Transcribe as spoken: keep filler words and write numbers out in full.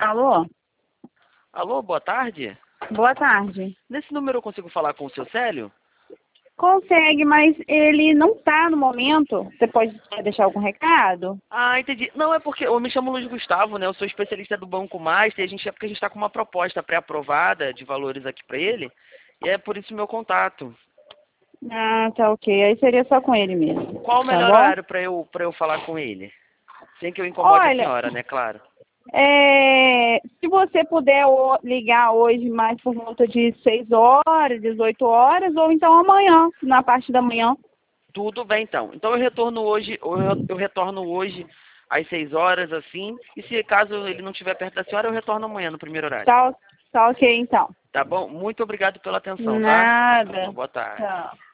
Alô? Alô, boa tarde. Boa tarde. Nesse número eu consigo falar com o seu Célio? Consegue, mas ele não tá no momento. Você pode deixar algum recado? Ah, entendi. Não, é porque eu me chamo Luiz Gustavo, né? Eu sou especialista do Banco Master e a gente é porque a gente está com uma proposta pré-aprovada de valores aqui para ele. E é por isso meu contato. Ah, tá ok. Aí seria só com ele mesmo. Qual o Tá melhor bom? horário para eu, para eu falar com ele? Sem que eu incomode a Olha, senhora, né? Claro. é, se você puder o- ligar hoje mais por volta de seis horas, dezoito horas, ou então amanhã, na parte da manhã. Tudo bem, então. Então eu retorno hoje, eu, eu retorno hoje às seis horas, assim. E se caso ele não estiver perto da senhora, eu retorno amanhã no primeiro horário. Tá, tá ok, então. Tá bom? Muito obrigado pela atenção, tá? Uma Nada. boa tarde. Tchau.